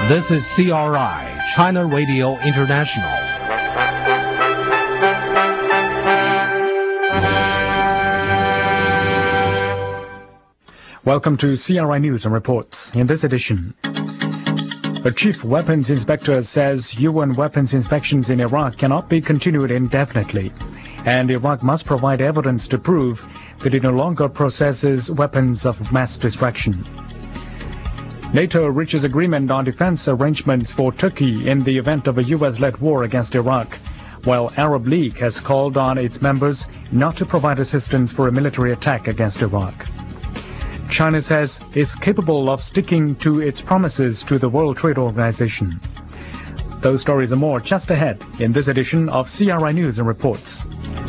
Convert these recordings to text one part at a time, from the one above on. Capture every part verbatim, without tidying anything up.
This is C R I, China Radio International. Welcome to C R I News and Reports. In this edition, the chief weapons inspector says U N weapons inspections in Iraq cannot be continued indefinitely, and Iraq must provide evidence to prove that it no longer possesses weapons of mass destruction. NATO reaches agreement on defense arrangements for Turkey in the event of a U S-led war against Iraq, while Arab League has called on its members not to provide assistance for a military attack against Iraq. China says it's capable of sticking to its promises to the World Trade Organization. Those stories and more just ahead in this edition of C R I News and Reports.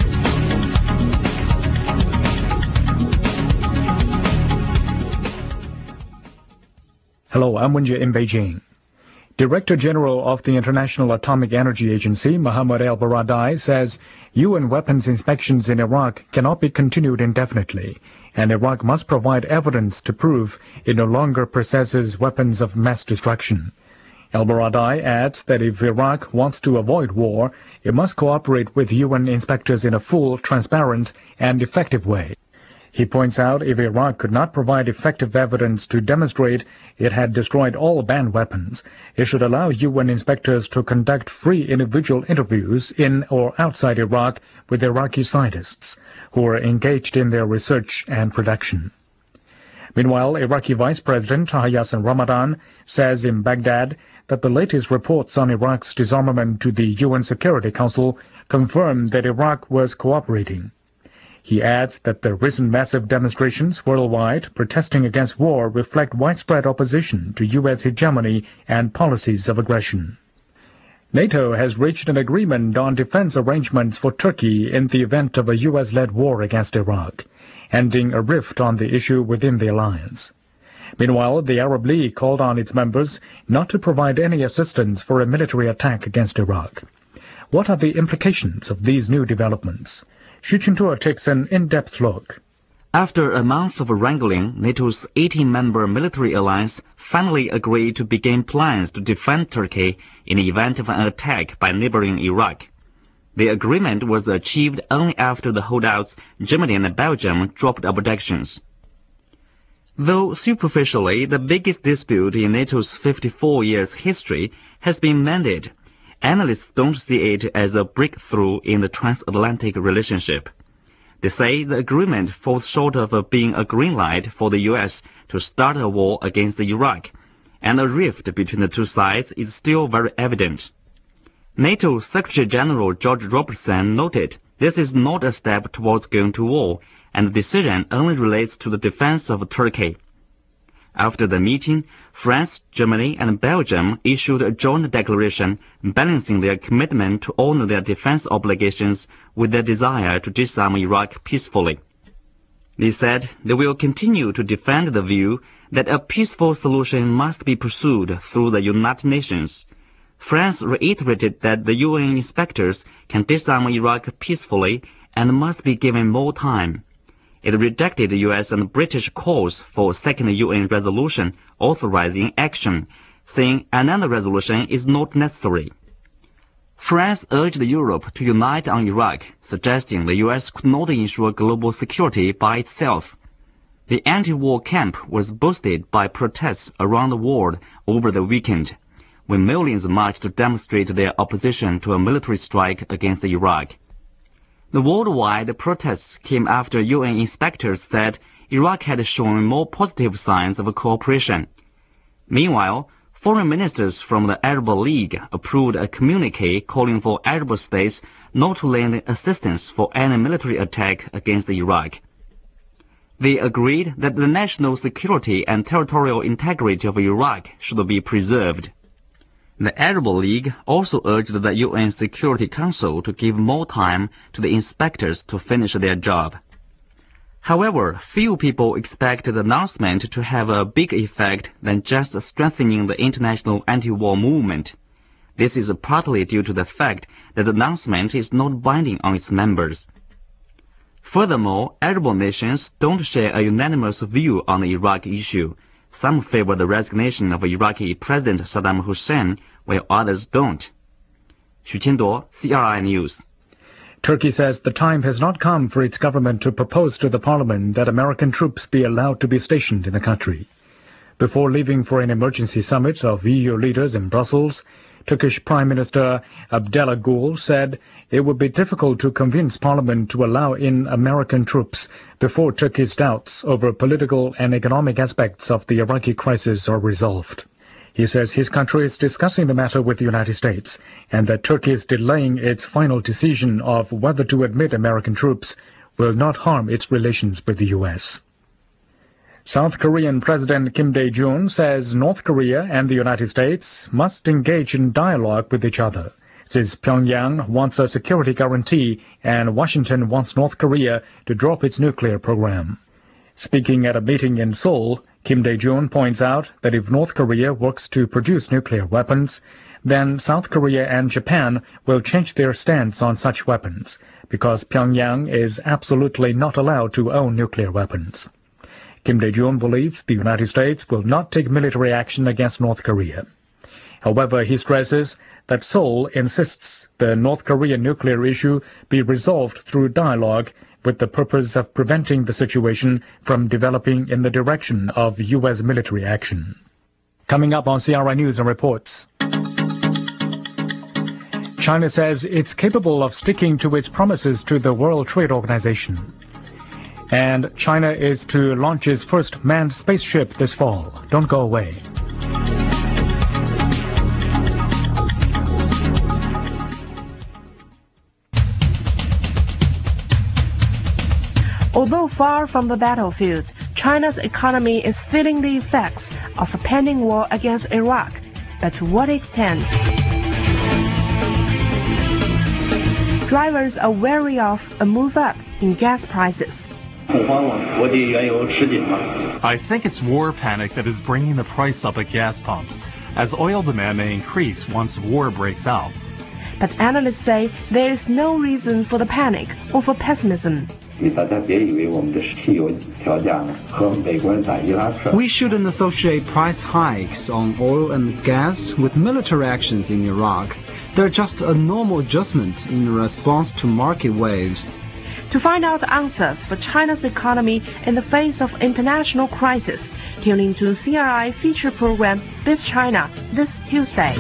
Hello, I'm Wenjie in Beijing. Director General of the International Atomic Energy Agency, Mohammad El-Baradei, says U N weapons inspections in Iraq cannot be continued indefinitely, and Iraq must provide evidence to prove it no longer possesses weapons of mass destruction. El-Baradei adds that if Iraq wants to avoid war, it must cooperate with U N inspectors in a full, transparent, and effective way. He points out if Iraq could not provide effective evidence to demonstrate it had destroyed all banned weapons, it should allow U N inspectors to conduct free individual interviews in or outside Iraq with Iraqi scientists who are engaged in their research and production. Meanwhile, Iraqi Vice President Hassan Ramadan says in Baghdad that the latest reports on Iraq's disarmament to the U N Security Council confirm that Iraq was cooperating. He adds that the recent massive demonstrations worldwide protesting against war reflect widespread opposition to U S hegemony and policies of aggression. NATO has reached an agreement on defense arrangements for Turkey in the event of a U S-led war against Iraq, ending a rift on the issue within the alliance. Meanwhile, the Arab League called on its members not to provide any assistance for a military attack against Iraq. What are the implications of these new developments? Xu Qingtuo takes an in-depth look. After a month of wrangling, NATO's eighteen-member military alliance finally agreed to begin plans to defend Turkey in the event of an attack by neighboring Iraq. The agreement was achieved only after the holdouts, Germany and Belgium, dropped objections. Though superficially the biggest dispute in NATO's fifty-four years history has been mended, analysts don't see it as a breakthrough in the transatlantic relationship. They say the agreement falls short of being a green light for the U S to start a war against Iraq, and a rift between the two sides is still very evident. NATO Secretary General George Robertson noted this is not a step towards going to war, and the decision only relates to the defense of Turkey. After the meeting, France, Germany, and Belgium issued a joint declaration balancing their commitment to honor their defense obligations with their desire to disarm Iraq peacefully. They said they will continue to defend the view that a peaceful solution must be pursued through the United Nations. France reiterated that the U N inspectors can disarm Iraq peacefully and must be given more time. It rejected the U S and British calls for a second U N resolution authorizing action, saying another resolution is not necessary. France urged Europe to unite on Iraq, suggesting the U S could not ensure global security by itself. The anti-war camp was boosted by protests around the world over the weekend, when millions marched to demonstrate their opposition to a military strike against Iraq. The worldwide protests came after U N inspectors said Iraq had shown more positive signs of cooperation. Meanwhile, foreign ministers from the Arab League approved a communique calling for Arab states not to lend assistance for any military attack against Iraq. They agreed that the national security and territorial integrity of Iraq should be preserved. The Arab League also urged the U N Security Council to give more time to the inspectors to finish their job. However, few people expect the announcement to have a bigger effect than just strengthening the international anti-war movement. This is partly due to the fact that the announcement is not binding on its members. Furthermore, Arab nations don't share a unanimous view on the Iraq issue, Some favor the resignation of Iraqi President Saddam Hussein, while others don't. Xu Qinduo, C R I News. Turkey says the time has not come for its government to propose to the parliament that American troops be allowed to be stationed in the country. Before leaving for an emergency summit of E U leaders in Brussels, Turkish Prime Minister Abdullah Gül said it would be difficult to convince Parliament to allow in American troops before Turkey's doubts over political and economic aspects of the Iraqi crisis are resolved. He says his country is discussing the matter with the United States and that Turkey is delaying its final decision of whether to admit American troops will not harm its relations with the U S. South Korean President Kim Dae-jung says North Korea and the United States must engage in dialogue with each other, since Pyongyang wants a security guarantee and Washington wants North Korea to drop its nuclear program. Speaking at a meeting in Seoul, Kim Dae-jung points out that if North Korea works to produce nuclear weapons, then South Korea and Japan will change their stance on such weapons, because Pyongyang is absolutely not allowed to own nuclear weapons. Kim Dae-jung believes the United States will not take military action against North Korea. However, he stresses that Seoul insists the North Korean nuclear issue be resolved through dialogue with the purpose of preventing the situation from developing in the direction of U S military action. Coming up on C R I News and Reports. China says it's capable of sticking to its promises to the World Trade Organization. And China is to launch its first manned spaceship this fall. Don't go away. Although far from the battlefield, China's economy is feeling the effects of the pending war against Iraq. But to what extent? Drivers are wary of a move up in gas prices. I think it's war panic that is bringing the price up at gas pumps, as oil demand may increase once war breaks out. But analysts say there is no reason for the panic or for pessimism. We shouldn't associate price hikes on oil and gas with military actions in Iraq. They're just a normal adjustment in response to market waves. To find out answers for China's economy in the face of international crisis, tune into C R I feature program This China this Tuesday.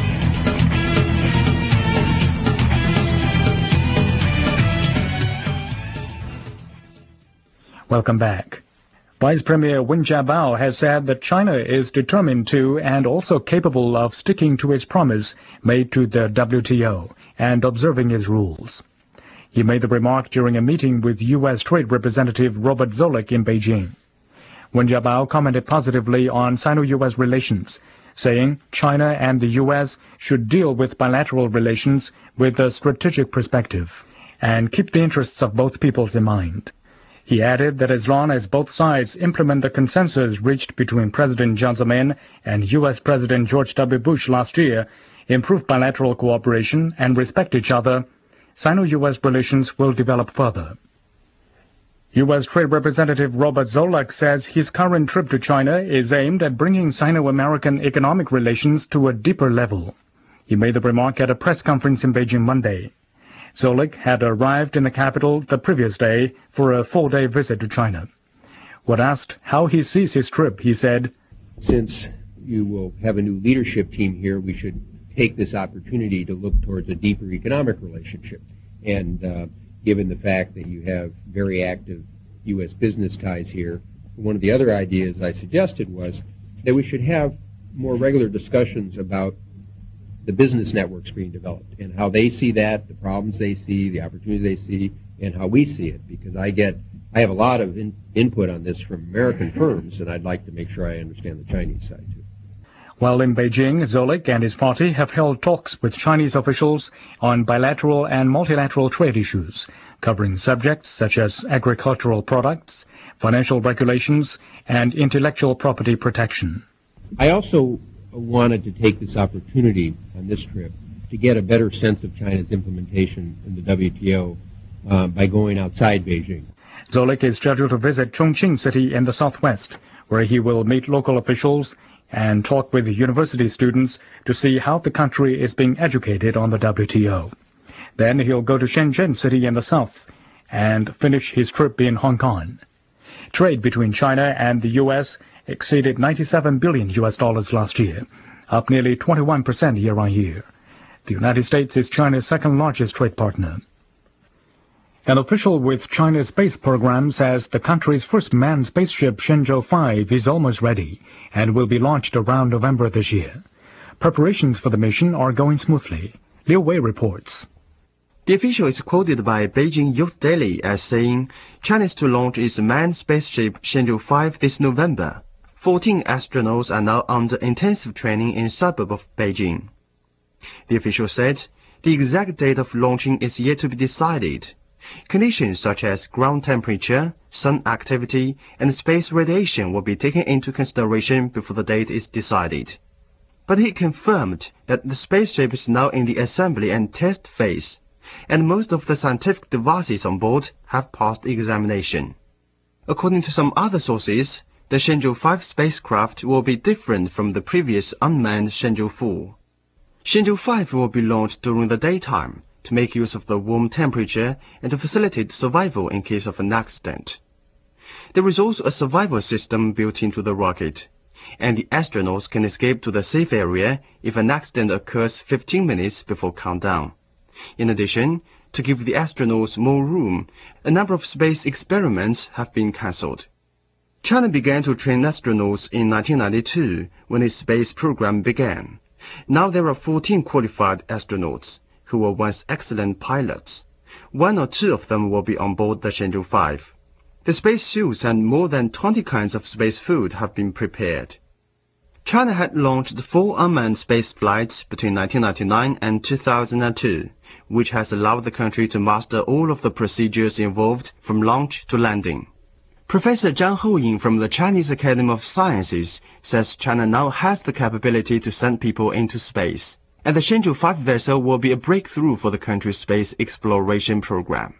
Welcome back. Vice Premier Wen Jiabao has said that China is determined to and also capable of sticking to its promise made to the W T O and observing its rules. He made the remark during a meeting with U S Trade Representative Robert Zoellick in Beijing. Wen Jiabao commented positively on Sino-U S relations, saying China and the U S should deal with bilateral relations with a strategic perspective and keep the interests of both peoples in mind. He added that as long as both sides implement the consensus reached between President Jiang Zemin and U S President George W. Bush last year, improve bilateral cooperation and respect each other, Sino-U S relations will develop further. U S Trade Representative Robert Zoellick says his current trip to China is aimed at bringing Sino-American economic relations to a deeper level. He made the remark at a press conference in Beijing Monday. Zoellick had arrived in the capital the previous day for a four-day visit to China. When asked how he sees his trip, he said, "Since you will have a new leadership team here, we should take this opportunity to look towards a deeper economic relationship. And uh, given the fact that you have very active U S business ties here, one of the other ideas I suggested was that we should have more regular discussions about the business networks being developed and how they see that, the problems they see, the opportunities they see, and how we see it. Because I get, I have a lot of in, input on this from American firms, and I'd like to make sure I understand the Chinese side too." While in Beijing, Zoellick and his party have held talks with Chinese officials on bilateral and multilateral trade issues, covering subjects such as agricultural products, financial regulations, and intellectual property protection. I also wanted to take this opportunity on this trip to get a better sense of China's implementation in the W T O uh, by going outside Beijing. Zoellick is scheduled to visit Chongqing City in the southwest, where he will meet local officials and talk with university students to see how the country is being educated on the W T O. Then he'll go to Shenzhen City in the south and finish his trip in Hong Kong. Trade between China and the U S exceeded ninety-seven billion U S dollars last year, up nearly twenty-one percent year on year. The United States is China's second largest trade partner. An official with China's space program says the country's first manned spaceship Shenzhou five is almost ready and will be launched around November this year. Preparations for the mission are going smoothly. Liu Wei reports. The official is quoted by Beijing Youth Daily as saying China is to launch its manned spaceship Shenzhou five this November. Fourteen astronauts are now under intensive training in a suburb of Beijing. The official said the exact date of launching is yet to be decided. Conditions such as ground temperature, sun activity, and space radiation will be taken into consideration before the date is decided. But he confirmed that the spaceship is now in the assembly and test phase, and most of the scientific devices on board have passed examination. According to some other sources, the Shenzhou five spacecraft will be different from the previous unmanned Shenzhou four. Shenzhou five will be launched during the daytime to make use of the warm temperature and to facilitate survival in case of an accident. There is also a survival system built into the rocket, and the astronauts can escape to the safe area if an accident occurs fifteen minutes before countdown. In addition, to give the astronauts more room, a number of space experiments have been cancelled. China began to train astronauts in nineteen ninety-two when its space program began. Now there are fourteen qualified astronauts who were once excellent pilots. One or two of them will be on board the Shenzhou five. The space suits and more than twenty kinds of space food have been prepared. China had launched four unmanned space flights between nineteen ninety-nine and two thousand two, which has allowed the country to master all of the procedures involved from launch to landing. Professor Zhang Houying from the Chinese Academy of Sciences says China now has the capability to send people into space, and the Shenzhou five vessel will be a breakthrough for the country's space exploration program.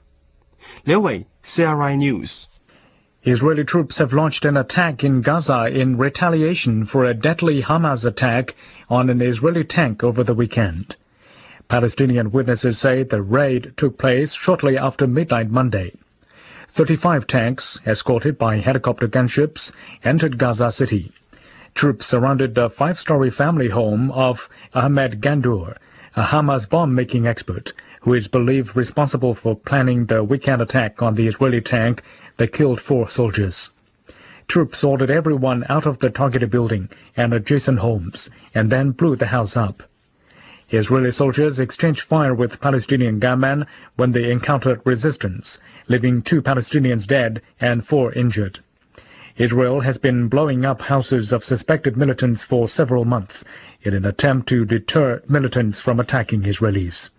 Liu Wei, C R I News. Israeli troops have launched an attack in Gaza in retaliation for a deadly Hamas attack on an Israeli tank over the weekend. Palestinian witnesses say the raid took place shortly after midnight Monday. thirty-five tanks, escorted by helicopter gunships, entered Gaza City. Troops surrounded the five-story family home of Ahmed Gandour, a Hamas bomb-making expert, who is believed responsible for planning the weekend attack on the Israeli tank that killed four soldiers. Troops ordered everyone out of the targeted building and adjacent homes, and then blew the house up. Israeli soldiers exchanged fire with Palestinian gunmen when they encountered resistance, leaving two Palestinians dead and four injured. Israel has been blowing up houses of suspected militants for several months in an attempt to deter militants from attacking Israelis.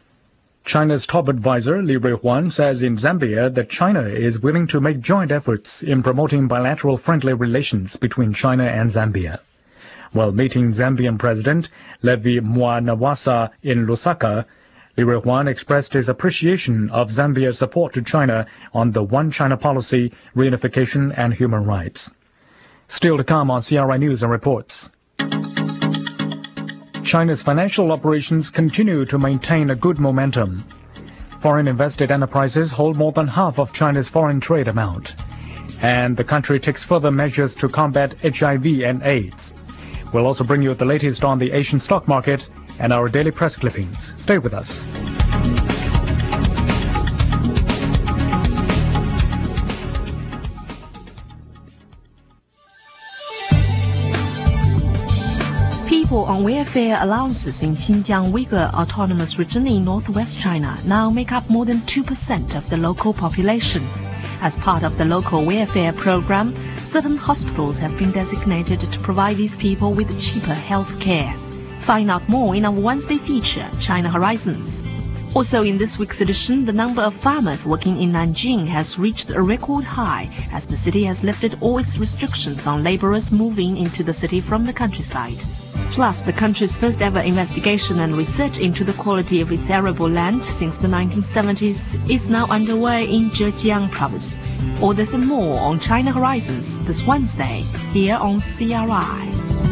China's top advisor, Li Ruihuan, says in Zambia that China is willing to make joint efforts in promoting bilateral friendly relations between China and Zambia. While meeting Zambian President Levi Mwanawasa in Lusaka, Li Ruihuan expressed his appreciation of Zambia's support to China on the One China policy, reunification and human rights. Still to come on C R I News and Reports. China's financial operations continue to maintain a good momentum. Foreign invested enterprises hold more than half of China's foreign trade amount. And the country takes further measures to combat H I V and AIDS. We'll also bring you the latest on the Asian stock market and our daily press clippings. Stay with us. People on welfare allowances in Xinjiang Uyghur Autonomous Region in northwest China now make up more than two percent of the local population. As part of the local welfare program, certain hospitals have been designated to provide these people with cheaper health care. Find out more in our Wednesday feature, China Horizons. Also in this week's edition, the number of farmers working in Nanjing has reached a record high as the city has lifted all its restrictions on laborers moving into the city from the countryside. Plus, the country's first ever investigation and research into the quality of its arable land since the nineteen seventies is now underway in Zhejiang province. All this and more on China Horizons this Wednesday, here on C R I.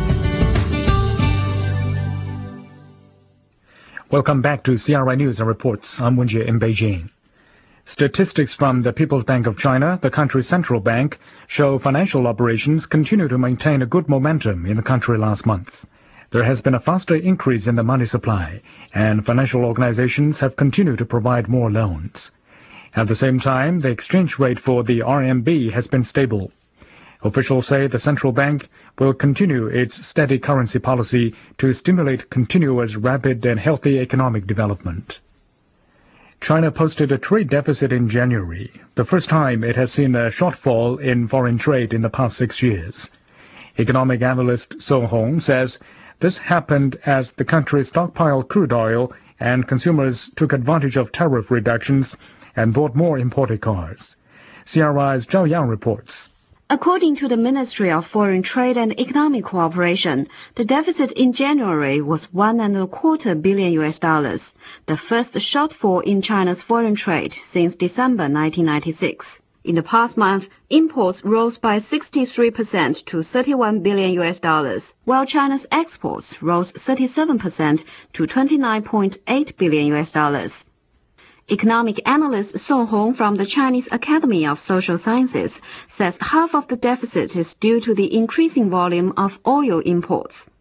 Welcome back to C R I News and Reports. I'm Wenjie in Beijing. Statistics from the People's Bank of China, the country's central bank, show financial operations continue to maintain a good momentum in the country last month. There has been a faster increase in the money supply, and financial organizations have continued to provide more loans. At the same time, the exchange rate for the R M B has been stable. Officials say the central bank will continue its steady currency policy to stimulate continuous, rapid, and healthy economic development. China posted a trade deficit in January, the first time it has seen a shortfall in foreign trade in the past six years. Economic analyst Song Hong says this happened as the country stockpiled crude oil and consumers took advantage of tariff reductions and bought more imported cars. C R I's Zhao Yang reports. According to the Ministry of Foreign Trade and Economic Cooperation, the deficit in January was one and a quarter billion U S dollars, the first shortfall in China's foreign trade since December nineteen ninety-six. In the past month, imports rose by sixty-three percent to thirty-one billion U S dollars, while China's exports rose thirty-seven percent to twenty-nine point eight billion U S dollars. Economic analyst Song Hong from the Chinese Academy of Social Sciences says half of the deficit is due to the increasing volume of oil imports.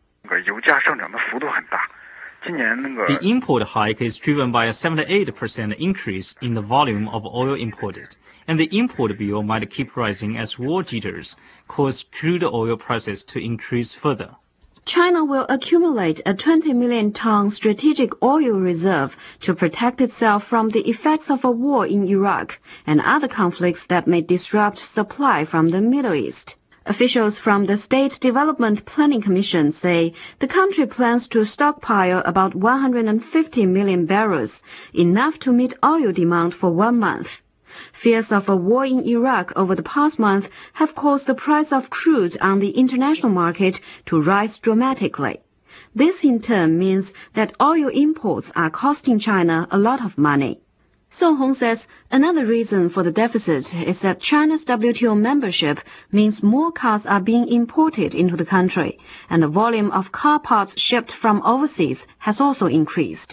The import hike is driven by a seventy-eight percent increase in the volume of oil imported, and the import bill might keep rising as war jitters cause crude oil prices to increase further. China will accumulate a twenty million ton strategic oil reserve to protect itself from the effects of a war in Iraq and other conflicts that may disrupt supply from the Middle East. Officials from the State Development Planning Commission say the country plans to stockpile about one hundred fifty million barrels, enough to meet oil demand for one month. Fears of a war in Iraq over the past month have caused the price of crude on the international market to rise dramatically. This in turn means that oil imports are costing China a lot of money. Song Hong says another reason for the deficit is that China's W T O membership means more cars are being imported into the country, and the volume of car parts shipped from overseas has also increased.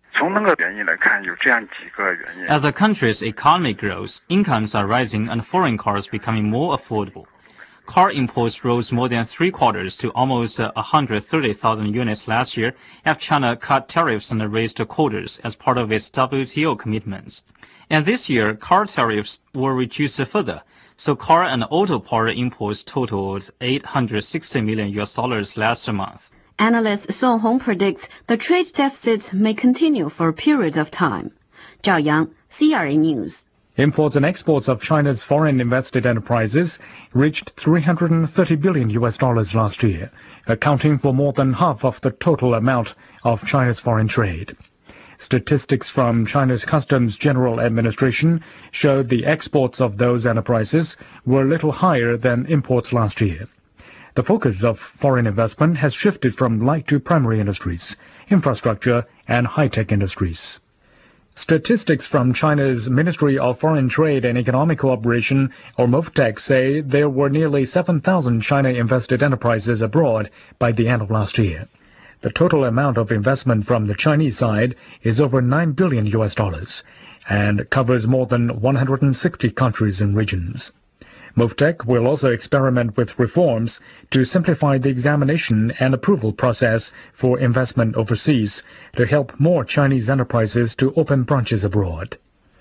As the country's economy grows, incomes are rising and foreign cars becoming more affordable. Car imports rose more than three quarters to almost one hundred thirty thousand units last year after China cut tariffs and raised quotas as part of its W T O commitments. And this year, car tariffs were reduced further, so car and auto part imports totaled eight hundred sixty million U S dollars last month. Analyst Song Hong predicts the trade deficit may continue for a period of time. Zhao Yang, C R A News. Imports and exports of China's foreign invested enterprises reached three hundred thirty billion U S dollars last year, accounting for more than half of the total amount of China's foreign trade. Statistics from China's Customs General Administration showed the exports of those enterprises were little higher than imports last year. The focus of foreign investment has shifted from light to primary industries, infrastructure, and high-tech industries. Statistics from China's Ministry of Foreign Trade and Economic Cooperation, or MOFTEC, say there were nearly seven thousand China-invested enterprises abroad by the end of last year. The total amount of investment from the Chinese side is over nine billion U S dollars and covers more than one hundred sixty countries and regions. MOFTEC will also experiment with reforms to simplify the examination and approval process for investment overseas to help more Chinese enterprises to open branches abroad.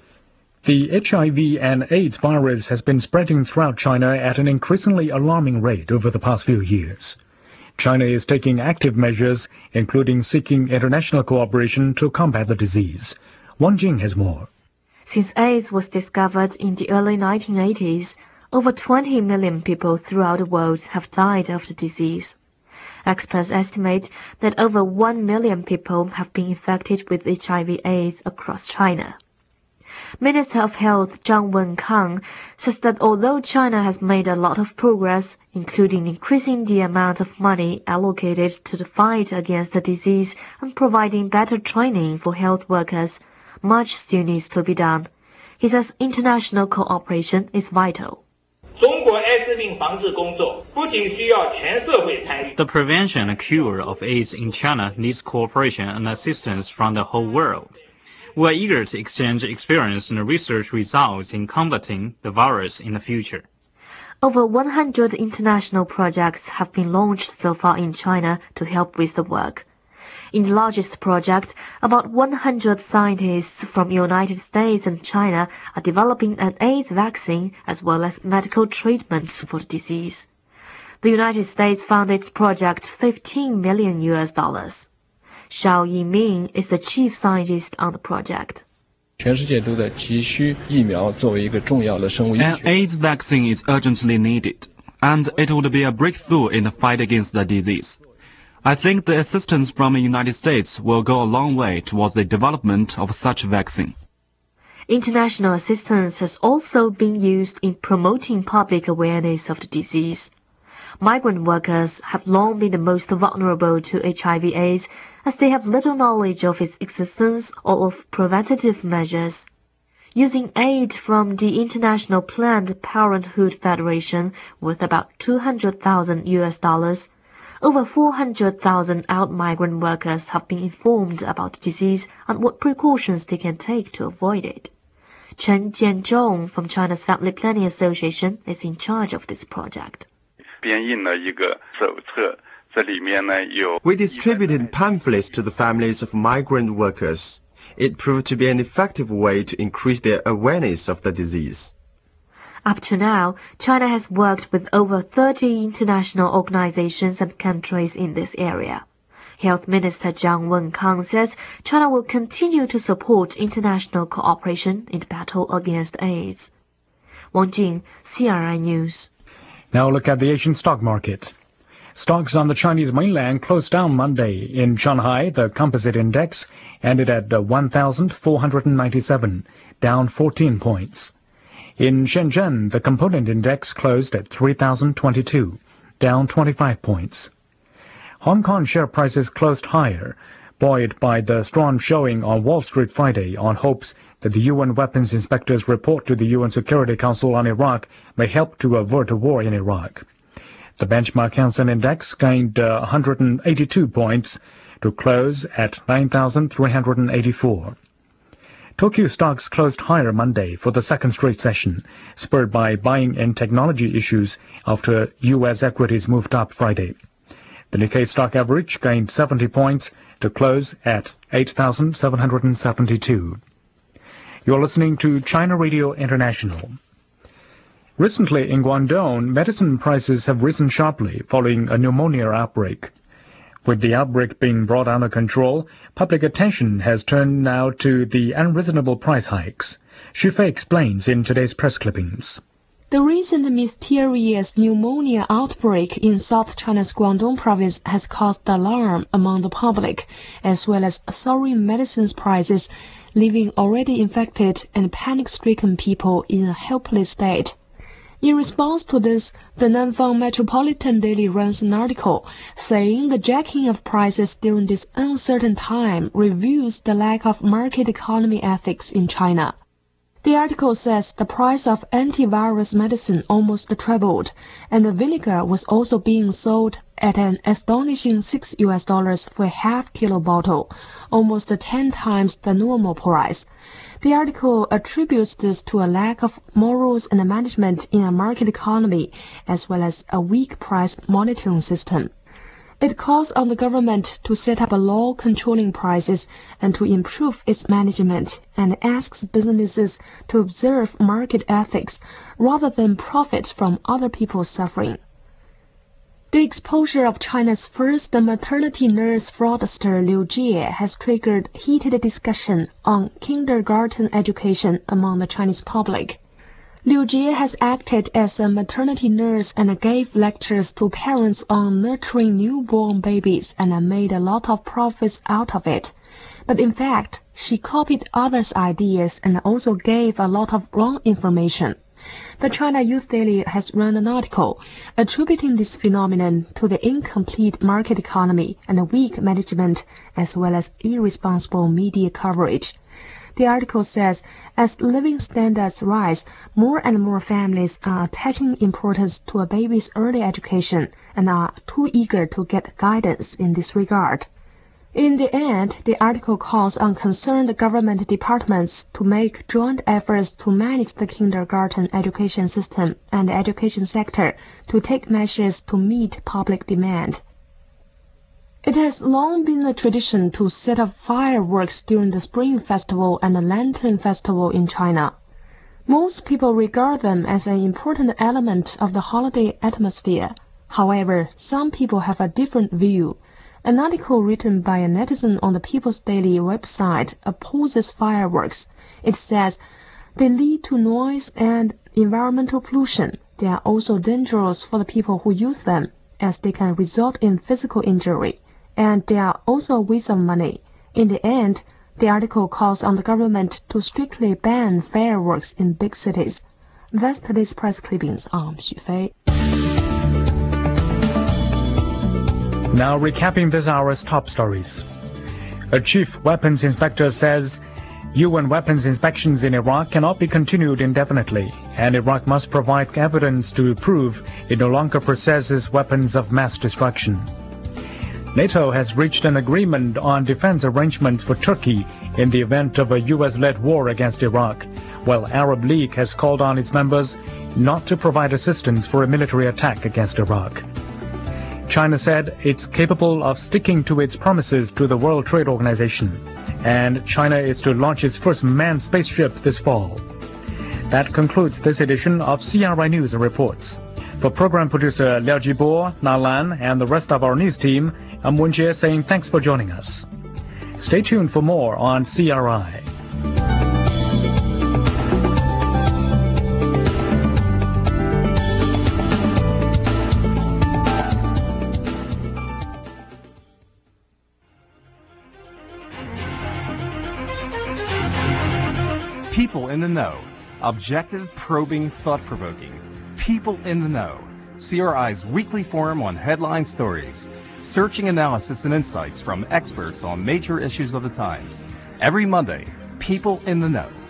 The H I V and AIDS virus has been spreading throughout China at an increasingly alarming rate over the past few years. China is taking active measures, including seeking international cooperation to combat the disease. Wang Jing has more. Since AIDS was discovered in the early nineteen eighties, over twenty million people throughout the world have died of the disease. Experts estimate that over one million people have been infected with H I V AIDS across China. Minister of Health Zhang Wenkang says that although China has made a lot of progress, including increasing the amount of money allocated to the fight against the disease and providing better training for health workers, much still needs to be done. He says international cooperation is vital. The prevention and cure of AIDS in China needs cooperation and assistance from the whole world. We are eager to exchange experience and research results in combating the virus in the future. Over one hundred international projects have been launched so far in China to help with the work. In the largest project, about one hundred scientists from the United States and China are developing an AIDS vaccine as well as medical treatments for the disease. The United States funded the project fifteen million U S dollars. Xiao Yiming is the chief scientist on the project. An AIDS vaccine is urgently needed, and it would be a breakthrough in the fight against the disease. I think the assistance from the United States will go a long way towards the development of such a vaccine. International assistance has also been used in promoting public awareness of the disease. Migrant workers have long been the most vulnerable to H I V AIDS as they have little knowledge of its existence or of preventative measures. Using aid from the International Planned Parenthood Federation worth about two hundred thousand U S dollars, over four hundred thousand out-migrant workers have been informed about the disease and what precautions they can take to avoid it. Chen Jianzhong from China's Family Planning Association is in charge of this project. We distributed pamphlets to the families of migrant workers. It proved to be an effective way to increase their awareness of the disease. Up to now, China has worked with over thirty international organizations and countries in this area. Health Minister Zhang Wenkang says China will continue to support international cooperation in the battle against AIDS. Wang Jing, C R I News. Now look at the Asian stock market. Stocks on the Chinese mainland closed down Monday. In Shanghai, the composite index ended at one thousand four hundred ninety-seven, down fourteen points. In Shenzhen, the component index closed at three thousand twenty-two, down twenty-five points. Hong Kong share prices closed higher, buoyed by the strong showing on Wall Street Friday on hopes that the U N weapons inspector's report to the U N Security Council on Iraq may help to avert a war in Iraq. The benchmark Hang Seng Index gained uh, one hundred eighty-two points to close at nine thousand three hundred eighty-four. Tokyo stocks closed higher Monday for the second straight session, spurred by buying in technology issues after U S equities moved up Friday. The Nikkei stock average gained seventy points to close at eight thousand seven hundred seventy-two. You're listening to China Radio International. Recently in Guangdong, medicine prices have risen sharply following a pneumonia outbreak. With the outbreak being brought under control, public attention has turned now to the unreasonable price hikes. Xu Fei explains in today's press clippings. The recent mysterious pneumonia outbreak in South China's Guangdong province has caused alarm among the public, as well as soaring medicines prices, leaving already infected and panic-stricken people in a helpless state. In response to this, the Nanfang Metropolitan Daily runs an article saying the jacking of prices during this uncertain time reveals the lack of market economy ethics in China. The article says the price of antivirus medicine almost trebled, and the vinegar was also being sold at an astonishing six U S dollars for a half-kilo bottle, almost ten times the normal price. The article attributes this to a lack of morals and management in a market economy, as well as a weak price monitoring system. It calls on the government to set up a law controlling prices and to improve its management, and asks businesses to observe market ethics rather than profit from other people's suffering. The exposure of China's first maternity nurse fraudster Liu Jie has triggered heated discussion on kindergarten education among the Chinese public. Liu Jie has acted as a maternity nurse and gave lectures to parents on nurturing newborn babies and made a lot of profits out of it. But in fact, she copied others' ideas and also gave a lot of wrong information. The China Youth Daily has run an article attributing this phenomenon to the incomplete market economy and weak management as well as irresponsible media coverage. The article says, as living standards rise, more and more families are attaching importance to a baby's early education and are too eager to get guidance in this regard. In the end, the article calls on concerned government departments to make joint efforts to manage the kindergarten education system and the education sector to take measures to meet public demand. It has long been a tradition to set up fireworks during the Spring Festival and the Lantern Festival in China. Most people regard them as an important element of the holiday atmosphere. However, some people have a different view. An article written by a netizen on the People's Daily website opposes fireworks. It says, they lead to noise and environmental pollution. They are also dangerous for the people who use them, as they can result in physical injury. And they are also a waste of money. In the end, the article calls on the government to strictly ban fireworks in big cities. That's today's press clippings. I'm Xu Fei. Now recapping this hour's top stories. A chief weapons inspector says U N weapons inspections in Iraq cannot be continued indefinitely, and Iraq must provide evidence to prove it no longer possesses weapons of mass destruction. NATO has reached an agreement on defense arrangements for Turkey in the event of a U S-led war against Iraq, while Arab League has called on its members not to provide assistance for a military attack against Iraq. China said it's capable of sticking to its promises to the World Trade Organization, and China is to launch its first manned spaceship this fall. That concludes this edition of C R I News and Reports. For program producer Liao Jibo, Nalan, and the rest of our news team, I'm Wen Jie saying thanks for joining us. Stay tuned for more on C R I. People in the know. Objective, probing, thought-provoking. People in the know. C R I's weekly forum on headline stories. Searching analysis and insights from experts on major issues of the times. Every Monday, People in the Know.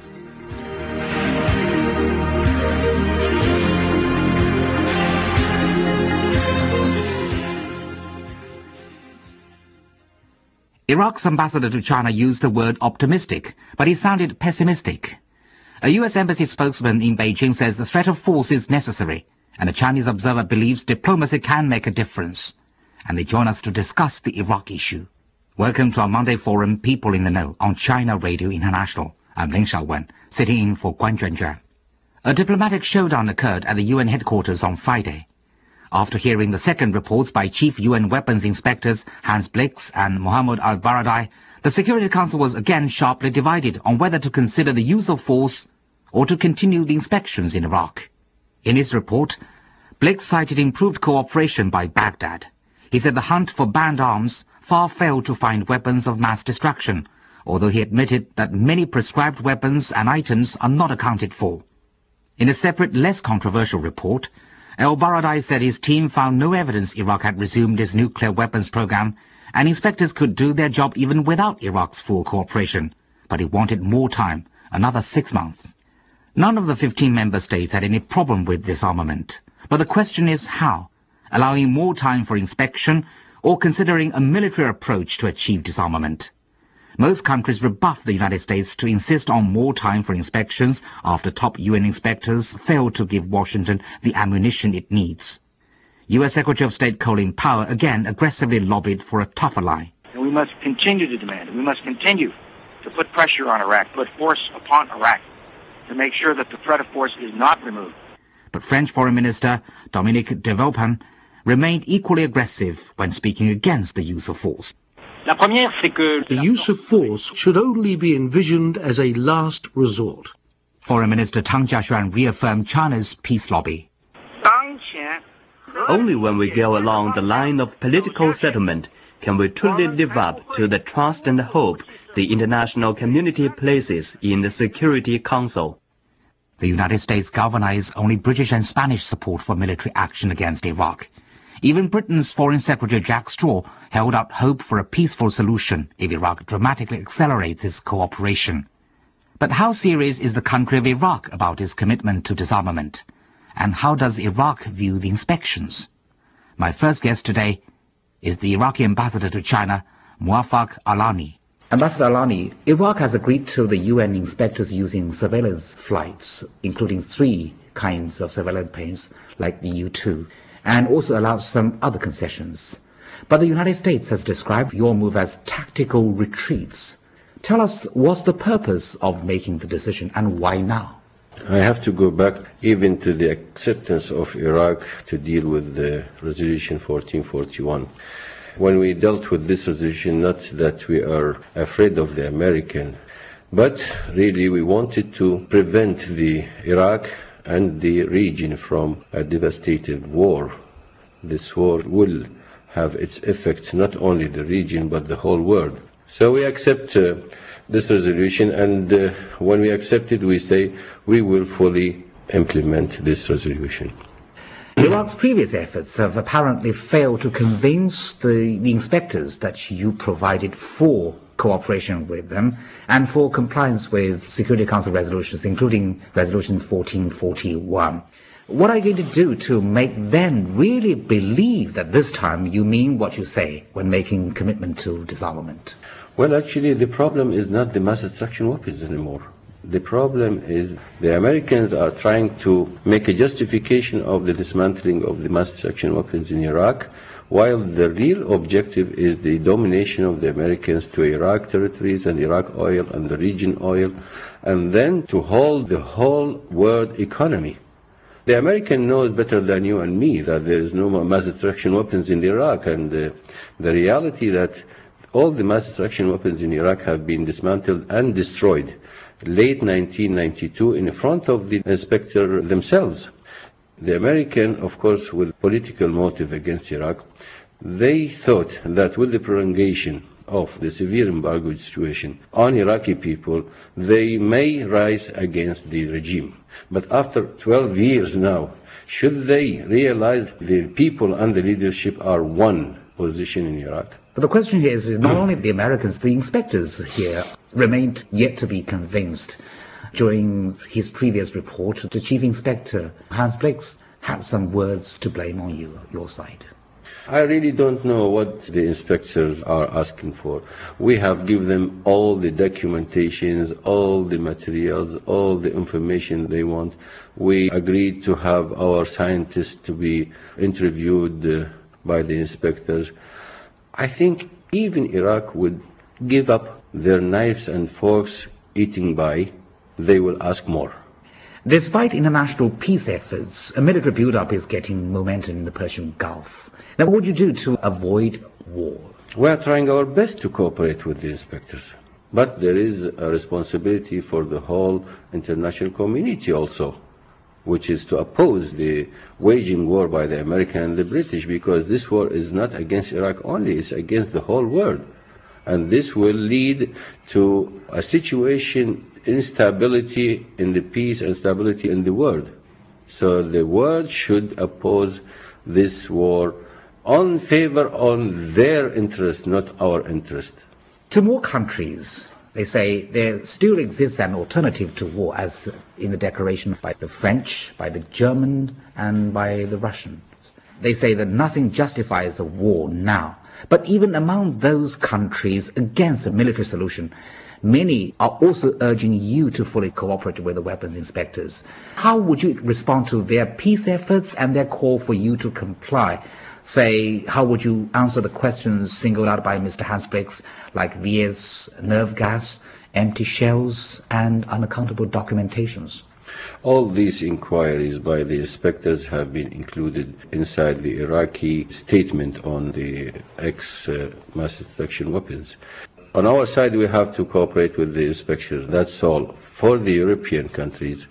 Iraq's ambassador to China used the word optimistic, but he sounded pessimistic. A U S embassy spokesman in Beijing says the threat of force is necessary, and a Chinese observer believes diplomacy can make a difference. And they join us to discuss the Iraq issue. Welcome to our Monday forum, People in the Know, on China Radio International. I'm Ling Xiaowen, sitting in for Guan Zhuanzhuan. A diplomatic showdown occurred at the U N headquarters on Friday. After hearing the second reports by Chief U N Weapons Inspectors Hans Blix and Mohammed al-Baradei, the Security Council was again sharply divided on whether to consider the use of force or to continue the inspections in Iraq. In his report, Blix cited improved cooperation by Baghdad. He said the hunt for banned arms far failed to find weapons of mass destruction, although he admitted that many prescribed weapons and items are not accounted for. In a separate, less controversial report, al-Baradei said his team found no evidence Iraq had resumed its nuclear weapons program, and inspectors could do their job even without Iraq's full cooperation, but he wanted more time, another six months. None of the fifteen member states had any problem with disarmament, but the question is how, allowing more time for inspection or considering a military approach to achieve disarmament. Most countries rebuffed the United States to insist on more time for inspections after top U N inspectors failed to give Washington the ammunition it needs. U S Secretary of State Colin Powell again aggressively lobbied for a tougher line. And we must continue to demand, we must continue to put pressure on Iraq, put force upon Iraq to make sure that the threat of force is not removed. But French Foreign Minister Dominique de Villepin remained equally aggressive when speaking against the use of force. The use of force should only be envisioned as a last resort. Foreign Minister Tang Jiashuan reaffirmed China's peace lobby. Only when we go along the line of political settlement can we truly live up to the trust and hope the international community places in the Security Council? The United States governors only British and Spanish support for military action against Iraq. Even Britain's Foreign Secretary Jack Straw held out hope for a peaceful solution if Iraq dramatically accelerates its cooperation. But how serious is the country of Iraq about its commitment to disarmament? And how does Iraq view the inspections? My first guest today is the Iraqi ambassador to China, Muwaffaq Alani. Ambassador Alani, Iraq has agreed to the U N inspectors using surveillance flights, including three kinds of surveillance planes like the U two, and also allows some other concessions. But the United States has described your move as tactical retreats. Tell us, what's the purpose of making the decision and why now? I have to go back even to the acceptance of Iraq to deal with the Resolution fourteen forty-one. When we dealt with this resolution, not that we are afraid of the American, but really we wanted to prevent the Iraq and the region from a devastating war. This war will have its effect not only the region but the whole world. So we accept uh, this resolution, and uh, when we accept it, we say we will fully implement this resolution. Iraq's previous efforts have apparently failed to convince the, the inspectors that you provided for cooperation with them and for compliance with Security Council resolutions, including Resolution fourteen forty-one. What are you going to do to make them really believe that this time you mean what you say when making commitment to disarmament? Well, actually, the problem is not the mass destruction weapons anymore. The problem is the Americans are trying to make a justification of the dismantling of the mass destruction weapons in Iraq, while the real objective is the domination of the Americans to Iraq territories and Iraq oil and the region oil, and then to hold the whole world economy. The American knows better than you and me that there is no more mass destruction weapons in Iraq, and uh, the reality that all the mass destruction weapons in Iraq have been dismantled and destroyed late nineteen ninety-two in front of the inspector themselves. The American, of course, with political motive against Iraq, they thought that with the prolongation of the severe embargo situation on Iraqi people, they may rise against the regime. But after twelve years now, should they realize the people and the leadership are one position in Iraq? But the question here is, is not only the Americans, the inspectors here remained yet to be convinced. During his previous report, the Chief Inspector, Hans Blix, had some words to blame on you, your side. I really don't know what the inspectors are asking for. We have given them all the documentations, all the materials, all the information they want. We agreed to have our scientists to be interviewed uh, by the inspectors. I think even Iraq would give up their knives and forks eating by, they will ask more. Despite international peace efforts, a military build-up is getting momentum in the Persian Gulf. Now, what would you do to avoid war? We are trying our best to cooperate with the inspectors. But there is a responsibility for the whole international community also, which is to oppose the waging war by the American and the British, because this war is not against Iraq only, it's against the whole world. And this will lead to a situation, instability in the peace and stability in the world. So the world should oppose this war on favor on their interest, not our interest. To more countries, they say there still exists an alternative to war, as in the declaration by the French, by the German, and by the Russians. They say that nothing justifies a war now. But even among those countries against a military solution, many are also urging you to fully cooperate with the weapons inspectors. How would you respond to their peace efforts and their call for you to comply? Say, how would you answer the questions singled out by Mister Hans Blix, like V S, nerve gas, empty shells, and unaccountable documentations? All these inquiries by the inspectors have been included inside the Iraqi statement on the ex-mass destruction weapons. On our side, we have to cooperate with the inspectors. That's all. For the European countries,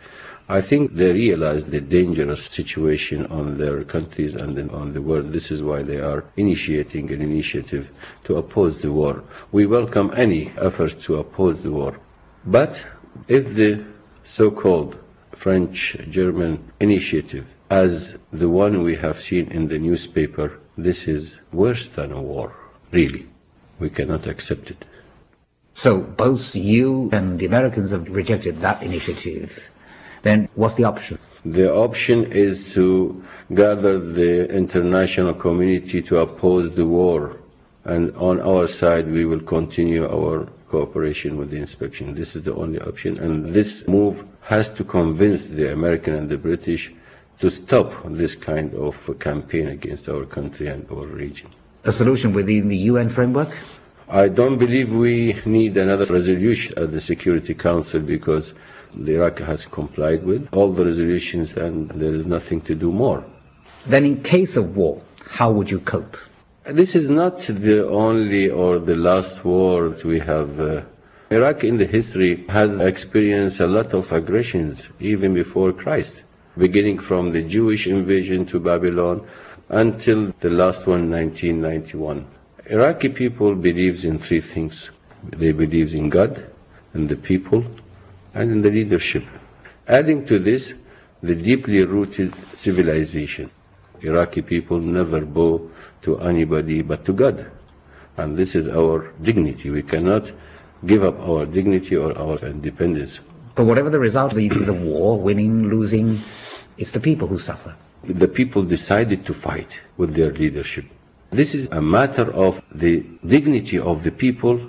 I think they realize the dangerous situation on their countries and then on the world. This is why they are initiating an initiative to oppose the war. We welcome any efforts to oppose the war. But if the so-called French-German initiative, as the one we have seen in the newspaper, this is worse than a war, really. We cannot accept it. So both you and the Americans have rejected that initiative. Then what's the option? The option is to gather the international community to oppose the war. And on our side, we will continue our cooperation with the inspection. This is the only option. And this move has to convince the American and the British to stop this kind of campaign against our country and our region. A solution within the U N framework? I don't believe we need another resolution at the Security Council because Iraq has complied with all the resolutions and there is nothing to do more. Then in case of war, how would you cope? This is not the only or the last war we have. Uh, Iraq in the history has experienced a lot of aggressions even before Christ, beginning from the Jewish invasion to Babylon until the last one, nineteen ninety-one. Iraqi people believes in three things. They believe in God, in the people, and in the leadership. Adding to this, the deeply rooted civilization. Iraqi people never bow to anybody but to God. And this is our dignity. We cannot give up our dignity or our independence. But whatever the result of the, the war, winning, losing, it's the people who suffer. The people decided to fight with their leadership. This is a matter of the dignity of the people,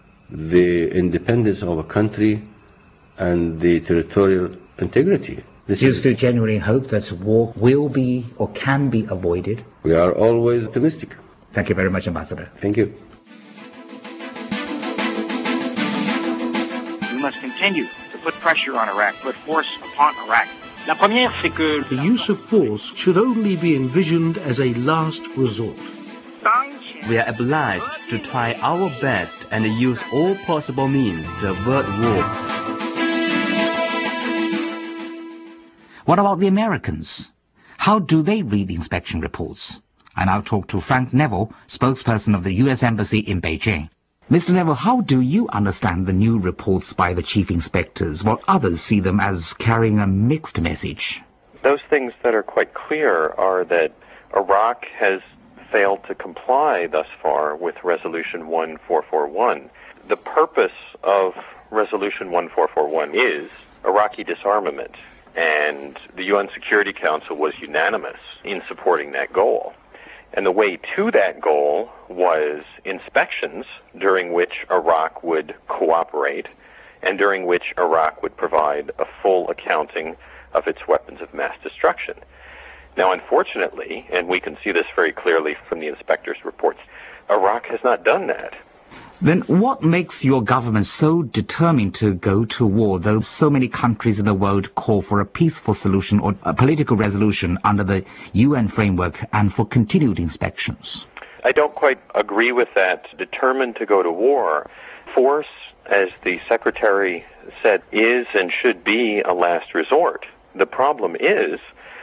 the independence of a country, and the territorial integrity. This Do you is, still genuinely hope that war will be or can be avoided? we are always optimistic. Thank you very much, Ambassador. Thank you. We must continue to put pressure on Iraq, put force upon Iraq. La première, c'est que the use of force should only be envisioned as a last resort. We are obliged to try our best and use all possible means to avert war. What about the Americans? How do they read the inspection reports? I now talk to Frank Neville, spokesperson of the U S Embassy in Beijing. Mister Neville, how do you understand the new reports by the chief inspectors, while others see them as carrying a mixed message? Those things that are quite clear are that Iraq has failed to comply thus far with Resolution one four four one. The purpose of Resolution one four four one is Iraqi disarmament, and the U N Security Council was unanimous in supporting that goal. And the way to that goal was inspections during which Iraq would cooperate and during which Iraq would provide a full accounting of its weapons of mass destruction. Now, unfortunately, and we can see this very clearly from the inspectors' reports, Iraq has not done that. Then what makes your government so determined to go to war, though so many countries in the world call for a peaceful solution or a political resolution under the U N framework and for continued inspections? I don't quite agree with that. Determined to go to war, force, as the Secretary said, is and should be a last resort. The problem is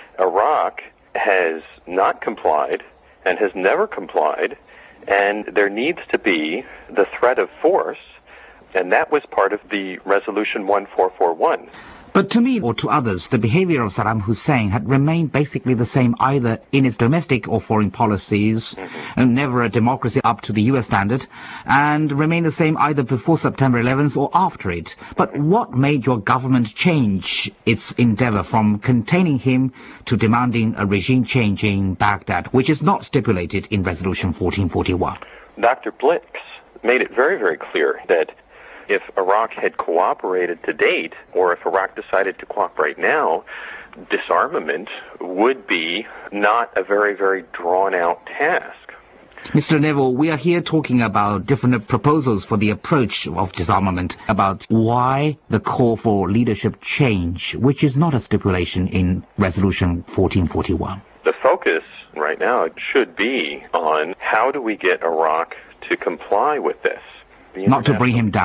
Iraq has not complied and has never complied, and there needs to be the threat of force, and that was part of the Resolution one four four one. But to me or to others, the behavior of Saddam Hussein had remained basically the same either in its domestic or foreign policies, mm-hmm. and never a democracy up to the U S standard, and remained the same either before September eleventh or after it. But what made your government change its endeavor from containing him to demanding a regime change in Baghdad, which is not stipulated in Resolution fourteen forty-one? Doctor Blix made it very, very clear that if Iraq had cooperated to date, or if Iraq decided to cooperate now, disarmament would be not a very, very drawn-out task. Mister Neville, we are here talking about different proposals for the approach of disarmament, about why the call for leadership change, which is not a stipulation in Resolution fourteen forty-one. The focus right now should be on how do we get Iraq to comply with this. Not to bring him down.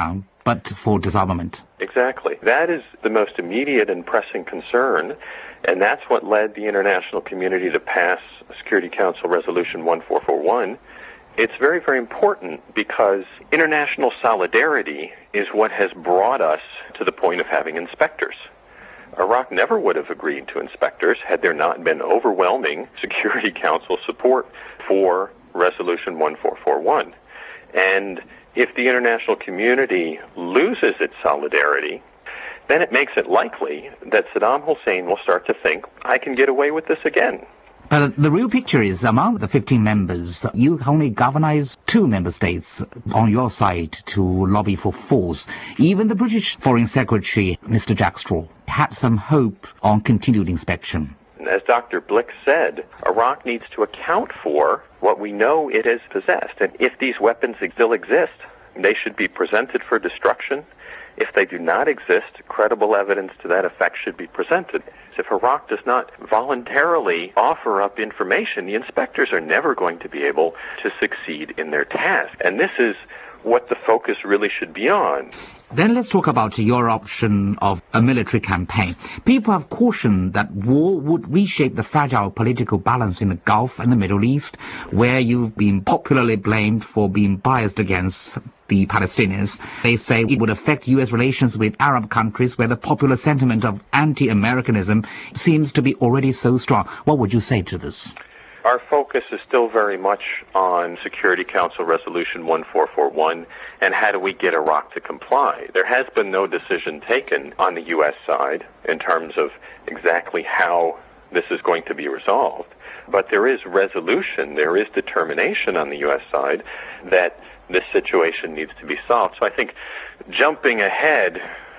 but for disarmament. Exactly. That is the most immediate and pressing concern, and that's what led the international community to pass Security Council Resolution one four four one. It's very, very important because international solidarity is what has brought us to the point of having inspectors. Iraq never would have agreed to inspectors had there not been overwhelming Security Council support for Resolution one four four one. And if the international community loses its solidarity, then it makes it likely that Saddam Hussein will start to think, I can get away with this again. But the real picture is, among the fifteen members, you only galvanize two member states on your side to lobby for force. Even the British Foreign Secretary, Mister Jack Straw, had some hope on continued inspection. As Doctor Blick said, Iraq needs to account for what we know it has possessed. And if these weapons still exist, they should be presented for destruction. If they do not exist, credible evidence to that effect should be presented. If Iraq does not voluntarily offer up information, the inspectors are never going to be able to succeed in their task. And this is what the focus really should be on. Then let's talk about your option of a military campaign. People have cautioned that war would reshape the fragile political balance in the Gulf and the Middle East, where you've been popularly blamed for being biased against the Palestinians. They say it would affect U S relations with Arab countries where the popular sentiment of anti-Americanism seems to be already so strong. What would you say to this? Our focus is still very much on Security Council Resolution one four four one and how do we get Iraq to comply. There has been no decision taken on the U S side in terms of exactly how this is going to be resolved. But there is resolution, there is determination on the U S side that this situation needs to be solved. So I think jumping ahead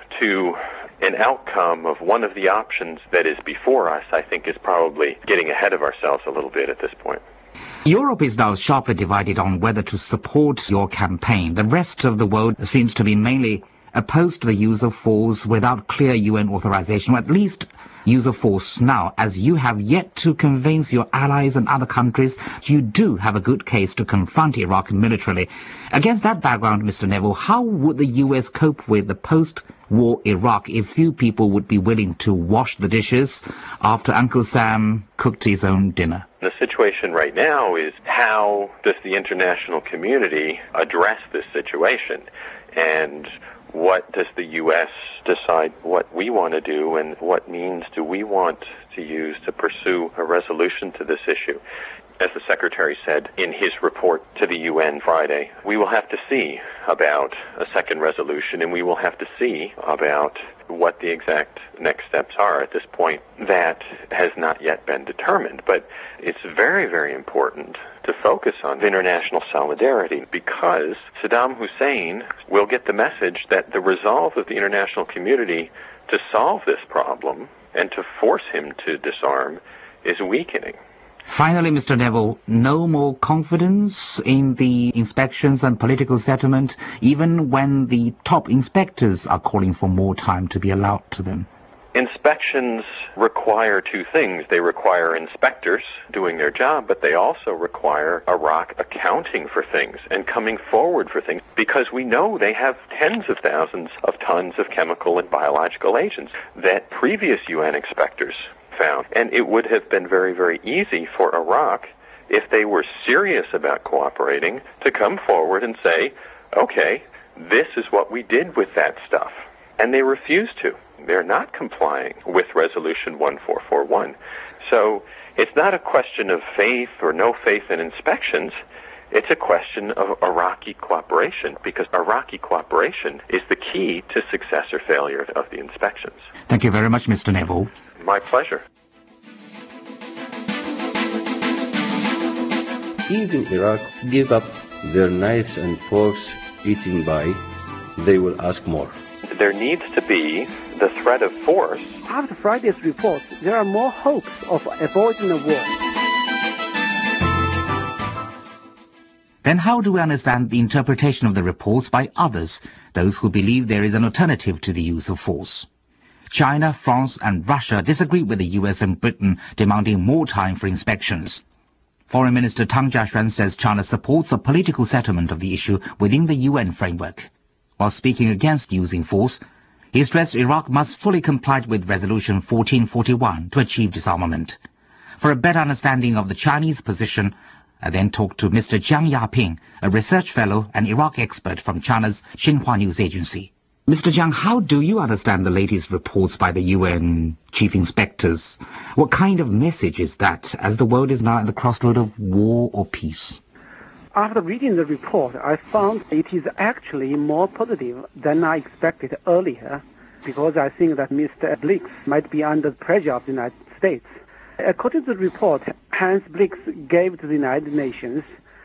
to an outcome of one of the options that is before us, I think, is probably getting ahead of ourselves a little bit at this point. Europe is now sharply divided on whether to support your campaign. The rest of the world seems to be mainly opposed to the use of force without clear U N authorization, or at least use of force now, as you have yet to convince your allies and other countries you do have a good case to confront Iraq militarily. Against that background, Mister Neville, how would the U S cope with the post-war Iraq if few people would be willing to wash the dishes after Uncle Sam cooked his own dinner? The situation right now is how does the international community address this situation? And what does the U S decide what we want to do, and what means do we want to use to pursue a resolution to this issue? As the Secretary said in his report to the U N Friday, we will have to see about a second resolution, and we will have to see about what the exact next steps are. At this point, that has not yet been determined. But it's very, very important to focus on international solidarity, because Saddam Hussein will get the message that the resolve of the international community to solve this problem and to force him to disarm is weakening. Finally, Mister Neville, no more confidence in the inspections and political settlement, even when the top inspectors are calling for more time to be allowed to them? Inspections require two things. They require inspectors doing their job, but they also require Iraq accounting for things and coming forward for things, because we know they have tens of thousands of tons of chemical and biological agents that previous U N inspectors found. And it would have been very, very easy for Iraq, if they were serious about cooperating, to come forward and say, okay, this is what we did with that stuff. And they refuse to. They're not complying with Resolution one four four one. So it's not a question of faith or no faith in inspections. It's a question of Iraqi cooperation, because Iraqi cooperation is the key to success or failure of the inspections. Thank you very much, Mister Neville. My pleasure. Even Iraq give up their knives and forks eating by, they will ask more. There needs to be the threat of force. After Friday's report, there are more hopes of avoiding a war. Then how do we understand the interpretation of the reports by others, those who believe there is an alternative to the use of force? China, France and Russia disagree with the U S and Britain, demanding more time for inspections. Foreign Minister Tang Jiashuan says China supports a political settlement of the issue within the U N framework. While speaking against using force, he stressed Iraq must fully comply with Resolution fourteen forty-one to achieve disarmament. For a better understanding of the Chinese position, I then talked to Mister Jiang Yaping, a research fellow and Iraq expert from China's Xinhua News Agency. Mister Jiang, how do you understand the latest reports by the U N chief inspectors? What kind of message is that, as the world is now at the crossroad of war or peace? After reading the report, I found it is actually more positive than I expected earlier, because I think that Mister Blix might be under pressure of the United States. According to the report Hans Blix gave to the United Nations,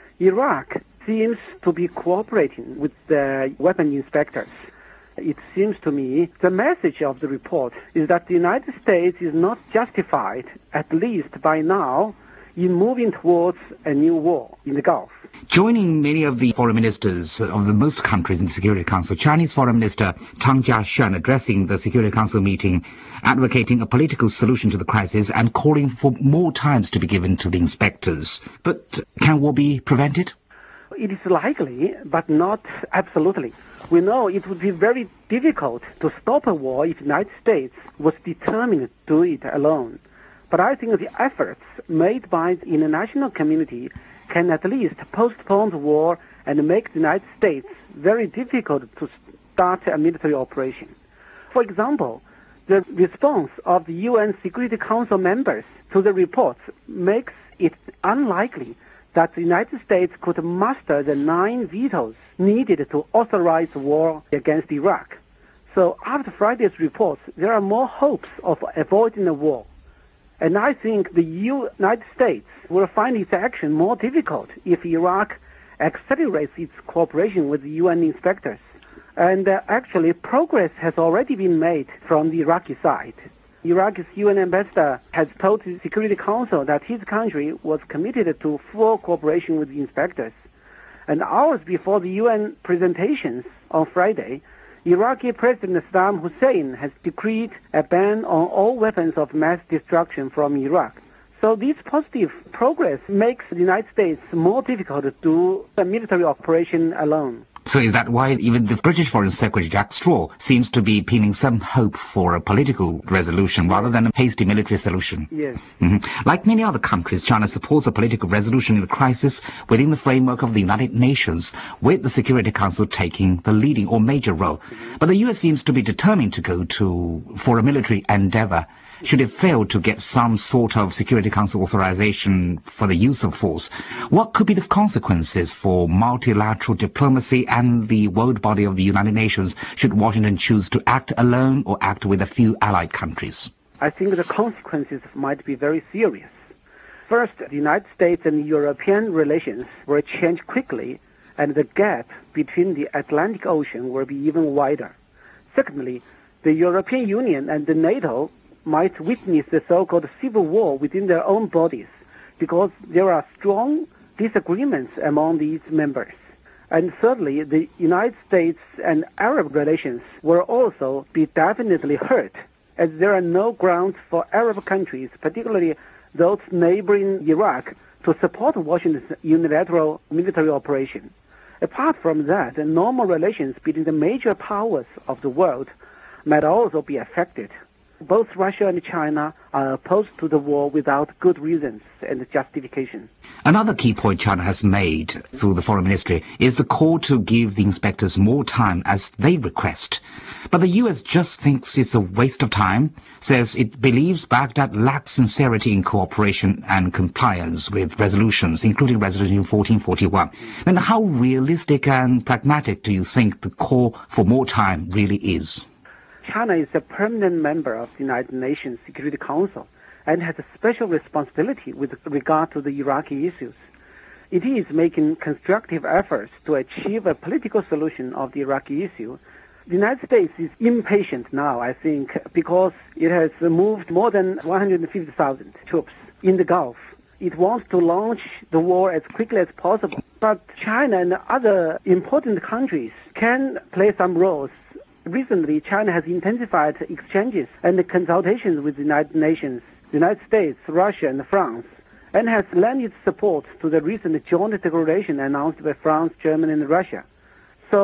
Iraq seems to be cooperating with the weapon inspectors. It seems to me the message of the report is that the United States is not justified, at least by now, in moving towards a new war in the Gulf. Joining many of the foreign ministers of the most countries in the Security Council, Chinese Foreign Minister Tang Jiashen addressing the Security Council meeting, advocating a political solution to the crisis and calling for more times to be given to the inspectors. But can war be prevented? It is likely, but not absolutely. We know it would be very difficult to stop a war if the United States was determined to do it alone. But I think the efforts made by the international community can at least postpone the war and make the United States very difficult to start a military operation. For example, the response of the U N Security Council members to the reports makes it unlikely that the United States could muster the nine vetoes needed to authorize war against Iraq. So after Friday's reports, there are more hopes of avoiding a war. And I think the United States will find its action more difficult if Iraq accelerates its cooperation with the U N inspectors. And uh, actually, progress has already been made from the Iraqi side. Iraq's U N ambassador has told the Security Council that his country was committed to full cooperation with the inspectors. And hours before the U N presentations on Friday, Iraqi President Saddam Hussein has decreed a ban on all weapons of mass destruction from Iraq. So this positive progress makes the United States more difficult to do a military operation alone. So is that why even the British Foreign Secretary Jack Straw seems to be pinning some hope for a political resolution rather than a hasty military solution? Yes. Mm-hmm. Like many other countries, China supports a political resolution in the crisis within the framework of the United Nations, with the Security Council taking the leading or major role. Mm-hmm. But the U S seems to be determined to go to for a military endeavor. Should it fail to get some sort of Security Council authorization for the use of force, what could be the consequences for multilateral diplomacy and the world body of the United Nations should Washington choose to act alone or act with a few allied countries? I think the consequences might be very serious. First, the United States and European relations will change quickly, and the gap between the Atlantic Ocean will be even wider. Secondly, the European Union and the NATO might witness the so-called civil war within their own bodies because there are strong disagreements among these members. And thirdly, the United States and Arab relations will also be definitely hurt, as there are no grounds for Arab countries, particularly those neighboring Iraq, to support Washington's unilateral military operation. Apart from that, the normal relations between the major powers of the world might also be affected. Both Russia and China are opposed to the war without good reasons and justification. Another key point China has made through the Foreign Ministry is the call to give the inspectors more time as they request. But the U S just thinks it's a waste of time, says it believes Baghdad lacks sincerity in cooperation and compliance with resolutions, including Resolution fourteen forty-one. Then how realistic and pragmatic do you think the call for more time really is? China is a permanent member of the United Nations Security Council and has a special responsibility with regard to the Iraqi issues. It is making constructive efforts to achieve a political solution of the Iraqi issue. The United States is impatient now, I think, because it has moved more than one hundred fifty thousand troops in the Gulf. It wants to launch the war as quickly as possible. But China and other important countries can play some roles. Recently, China has intensified exchanges and consultations with the United Nations, the United States, Russia, and France, and has lent support to the recent joint declaration announced by France, Germany, and Russia. So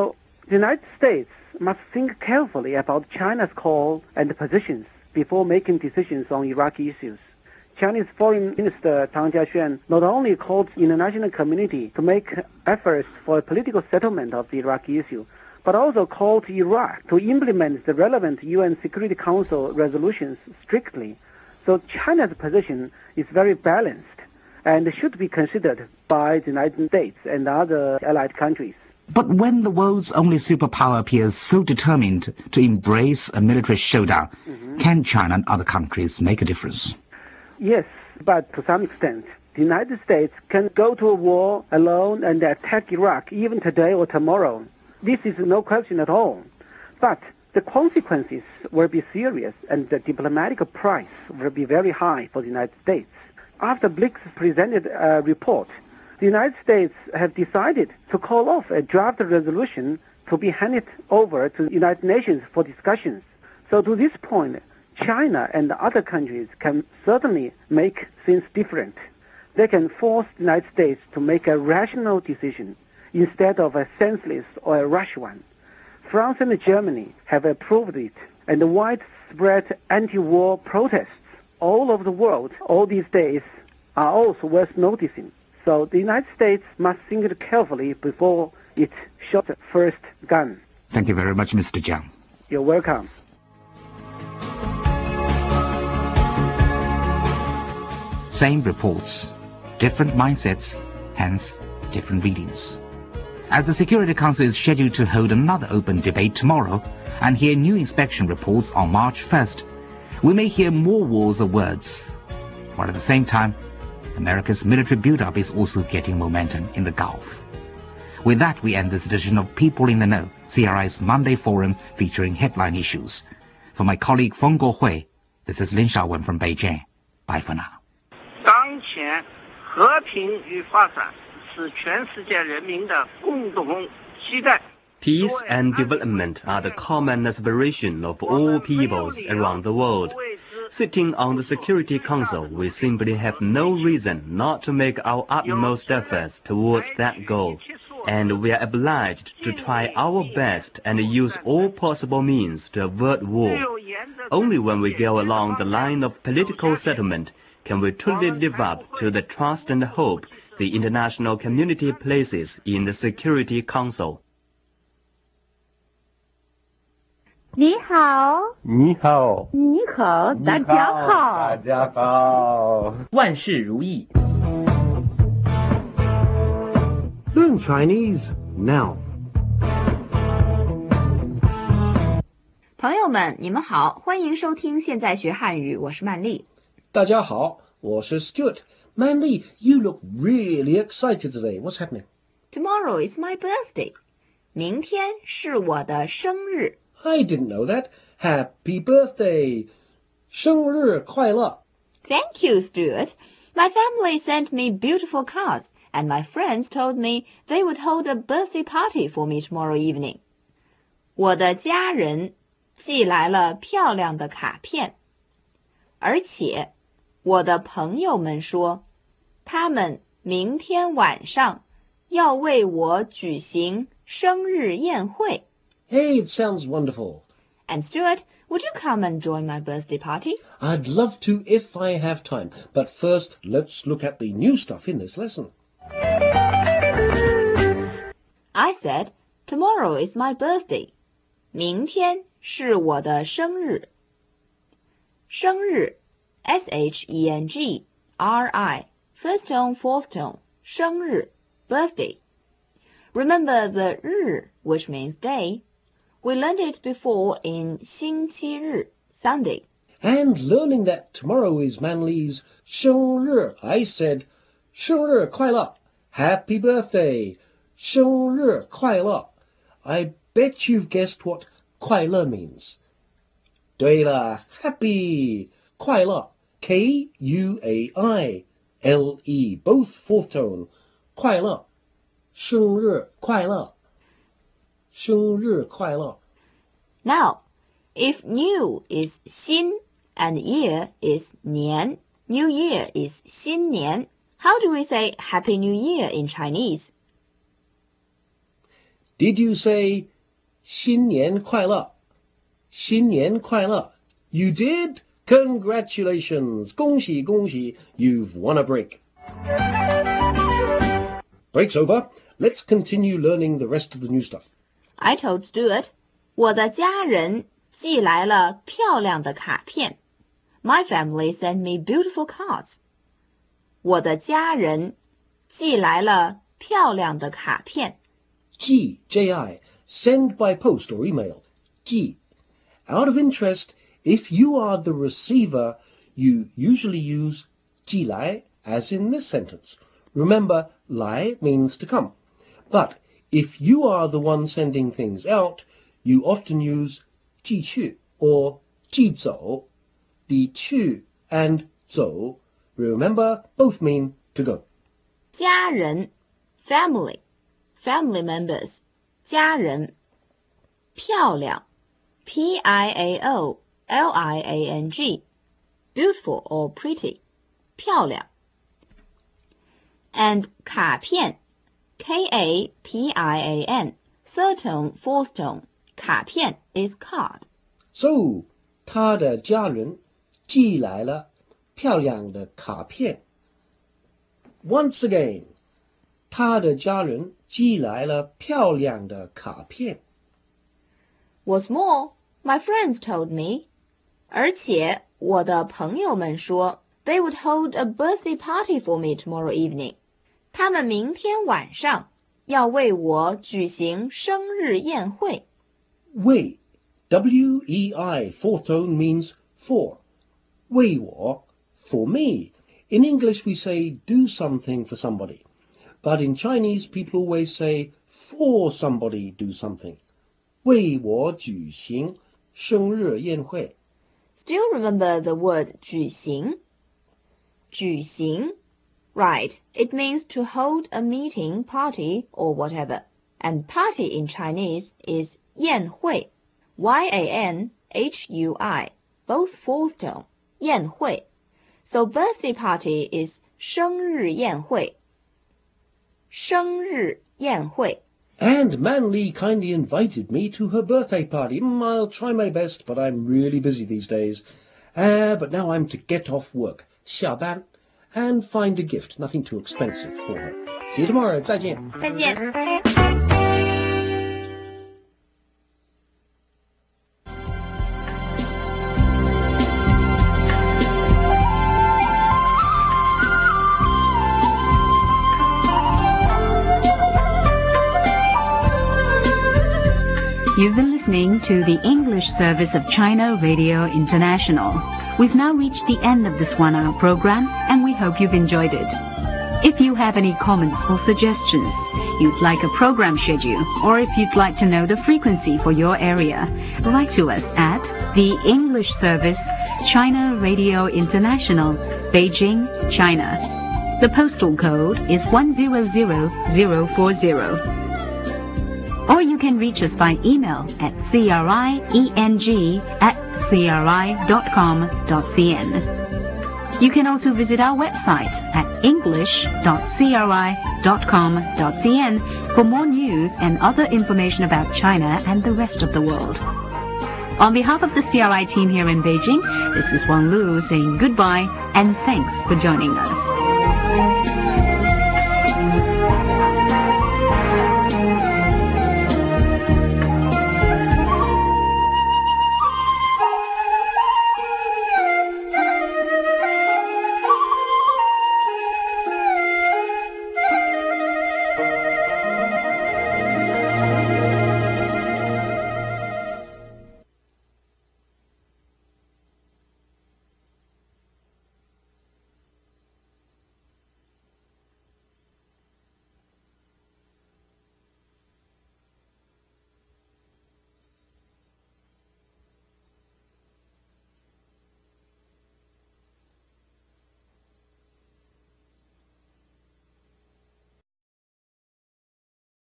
The United States must think carefully about China's call and positions before making decisions on Iraqi issues. Chinese Foreign Minister Tang Jiaxuan not only called the international community to make efforts for a political settlement of the Iraqi issue, but also called Iraq to implement the relevant U N Security Council resolutions strictly. So China's position is very balanced and should be considered by the United States and other allied countries. But when the world's only superpower appears so determined to embrace a military showdown, mm-hmm. can China and other countries make a difference? Yes, but to some extent. The United States can go to a war alone and attack Iraq even today or tomorrow. This is no question at all. But the consequences will be serious and the diplomatic price will be very high for the United States. After Blix presented a report, the United States have decided to call off a draft resolution to be handed over to the United Nations for discussions. So to this point, China and other countries can certainly make things different. They can force the United States to make a rational decision instead of a senseless or a rash one. France and Germany have approved it, and the widespread anti-war protests all over the world all these days are also worth noticing. So the United States must think it carefully before it shot the first gun. Thank you very much, Mister Jiang. You're welcome. Same reports, different mindsets, hence different readings. As the Security Council is scheduled to hold another open debate tomorrow and hear new inspection reports on March first, we may hear more wars of words. While at the same time, America's military buildup is also getting momentum in the Gulf. With that, we end this edition of People in the Know, C R I's Monday Forum featuring headline issues. For my colleague Feng Guohui, this is Lin Shaowen from Beijing. Bye for now. 当前和平与发展是全世界人民的共同期待。 Peace and development are the common aspiration of all peoples around the world. Sitting on the Security Council, we simply have no reason not to make our utmost efforts towards that goal, and we are obliged to try our best and use all possible means to avert war. Only when we go along the line of political settlement can we truly live up to the trust and hope the international community places in the Security Council. 你好， 你好， 你好，大家好， 大家好， 万事如意。 Learn Chinese now. 朋友们，你们好，欢迎收听现在学汉语，我是曼丽。 大家好，我是 Stuart. Manly, you look really excited today. What's happening? Tomorrow is my birthday. 明天是我的生日。 I didn't know that. Happy birthday. 生日快乐. Thank you, Stuart. My family sent me beautiful cards, and my friends told me they would hold a birthday party for me tomorrow evening. 我的家人寄来了漂亮的卡片，而且我的朋友们说，他们明天晚上要为我举行生日宴会。 Hey, it sounds wonderful. And Stuart, would you come and join my birthday party? I'd love to if I have time. But first, let's look at the new stuff in this lesson. I said, tomorrow is my birthday. 明天是我的生日。生日 S H E N G R I First tone, fourth tone 生日 birthday. Remember the 日 which means day. We learned it before in 星期日 Sunday. And learning that tomorrow is Manly's 生日, I said 生日快乐, happy birthday, 生日快乐. I bet you've guessed what 快乐 means. 对了, happy, 快乐, K U A I L E, both fourth tone, 快乐, 生日快乐. 生日快乐. Now, if new is 新 and year is 年, New Year is 新年, how do we say Happy New Year in Chinese? Did you say 新年快乐，新年快乐. You did? Congratulations! 恭喜恭喜, you've won a break. Break's over. Let's continue learning the rest of the new stuff. I told Stuart, 我的家人寄来了漂亮的卡片. My family sent me beautiful cards. 我的家人寄来了漂亮的卡片. G, J I, send by post or email. G. Out of interest, if you are the receiver, you usually use 寄来, as in this sentence. Remember, 来 means to come. But if you are the one sending things out, you often use 寄去 or 寄走. The 去 and 走, remember, both mean to go. 家人 family, family members, 家人. 漂亮 P I A O L I A N G, beautiful or pretty, 漂亮. And 卡片 K A P I A N, third tone, fourth tone, 卡片 is card. So, 他的家人寄来了漂亮的卡片. Once again, 他的家人寄来了漂亮的卡片. What's more, my friends told me, 而且我的朋友们说 they would hold a birthday party for me tomorrow evening. 他们明天晚上要为我举行生日宴会. 为 W E I, fourth tone means for. 为我 for me. In English we say do something for somebody. But in Chinese people always say for somebody do something. 为我举行生日宴会. Still remember the word 举行? 举行. Right, it means to hold a meeting, party, or whatever. And party in Chinese is 宴会. Y A N H U I, both fourth tone. 宴会. So birthday party is 生日宴会. 生日宴会. And Manly kindly invited me to her birthday party. Mm, I'll try my best, but I'm really busy these days. Uh, but now I'm to get off work, 下班, and find a gift, nothing too expensive for her. See you tomorrow. 再见. 再见. You've been listening to the English service of China Radio International. We've now reached the end of this one-hour program, and we hope you've enjoyed it. If you have any comments or suggestions, you'd like a program schedule, or if you'd like to know the frequency for your area, write to us at the English service, China Radio International, Beijing, China. The postal code is one zero zero zero four zero. Or you can reach us by email at cring at cri dot com dot cn. You can also visit our website at english dot cri dot com dot cn for more news and other information about China and the rest of the world. On behalf of the C R I team here in Beijing, this is Wang Lu saying goodbye and thanks for joining us.